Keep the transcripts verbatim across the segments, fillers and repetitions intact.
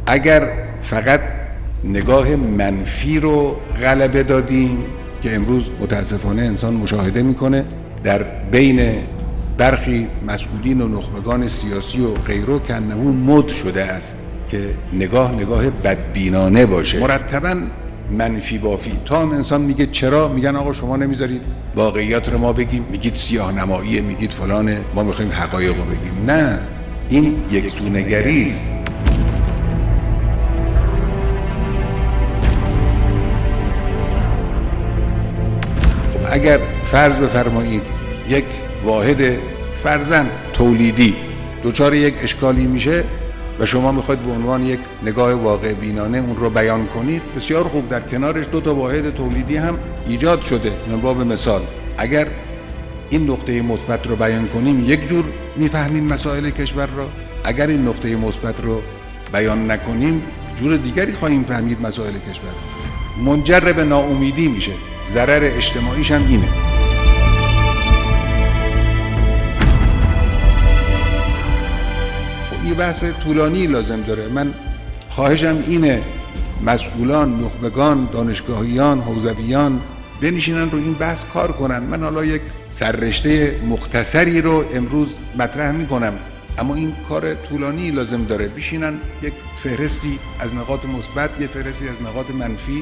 اگر فقط نگاه منفی رو غلبه دادیم که امروز متاسفانه انسان مشاهده میکنه در بین برخی مسئولین و نخبگان سیاسی و غیره که انه مد شده است که نگاه نگاه بدبینانه باشه، مرتباً منفی بافی. تا هم انسان میگه چرا؟ میگن آقا شما نمیذارید واقعیات رو ما بگیم، میگید سیاه نماییه، میگید فلانه، ما میخوایم حقایق رو بگیم. نه، این یک سونگری است. اگر فرض بفرمایید یک واحد فرضاً تولیدی دچار یک اشکالی میشه و شما میخواید به عنوان یک نگاه واقع بینانه اون رو بیان کنید، بسیار خوب، در کنارش دو تا واحد تولیدی هم ایجاد شده. من باب مثال اگر این نقطه مثبت رو بیان کنیم یک جور میفهمیم مسائل کشور را، اگر این نقطه مثبت رو بیان نکنیم جور دیگری خواهیم فهمید مسائل کشور. منجر به ناامیدی میشه. ضرر اجتماعیش هم اینه. یه بحث طولانی لازم داره. من خواهشم اینه مسئولان، نخبگان، دانشگاهیان، حوزویان بنشینن رو این بحث کار کنن. من حالا یک سررشته مختصری رو امروز مطرح میکنم، اما این کار طولانی لازم داره. بشینن یک فهرستی از نقاط مثبت، یک فهرستی از نقاط منفی.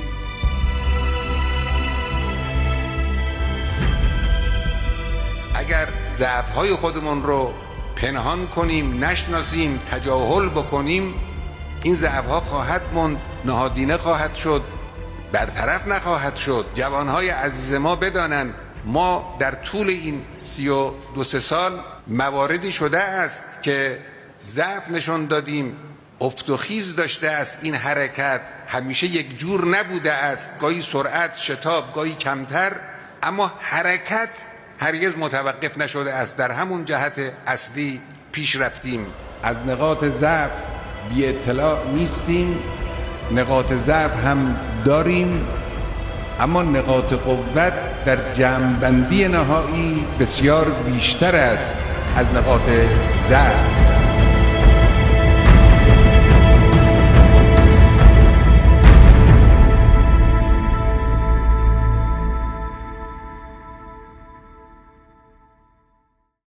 اگر ضعف‌های خودمون رو پنهان کنیم، نشناسیم، تجاهل بکنیم، این ضعف‌ها خواهد موند، نهادینه خواهد شد، برطرف نخواهد شد. جوانهای عزیز ما بدانند ما در طول این سی و دو سه سال مواردی شده است که ضعف نشان دادیم، افت و خیز داشته است. این حرکت همیشه یک جور نبوده است، گاهی سرعت، شتاب، گاهی کمتر، اما حرکت هرگز متوقف نشده است. در همون جهت اصلی پیش رفتیم. از نقاط ضعف بی اطلاع نیستیم، نقاط ضعف هم داریم، اما نقاط قوت در جمع‌بندی نهایی بسیار بیشتر است از نقاط ضعف.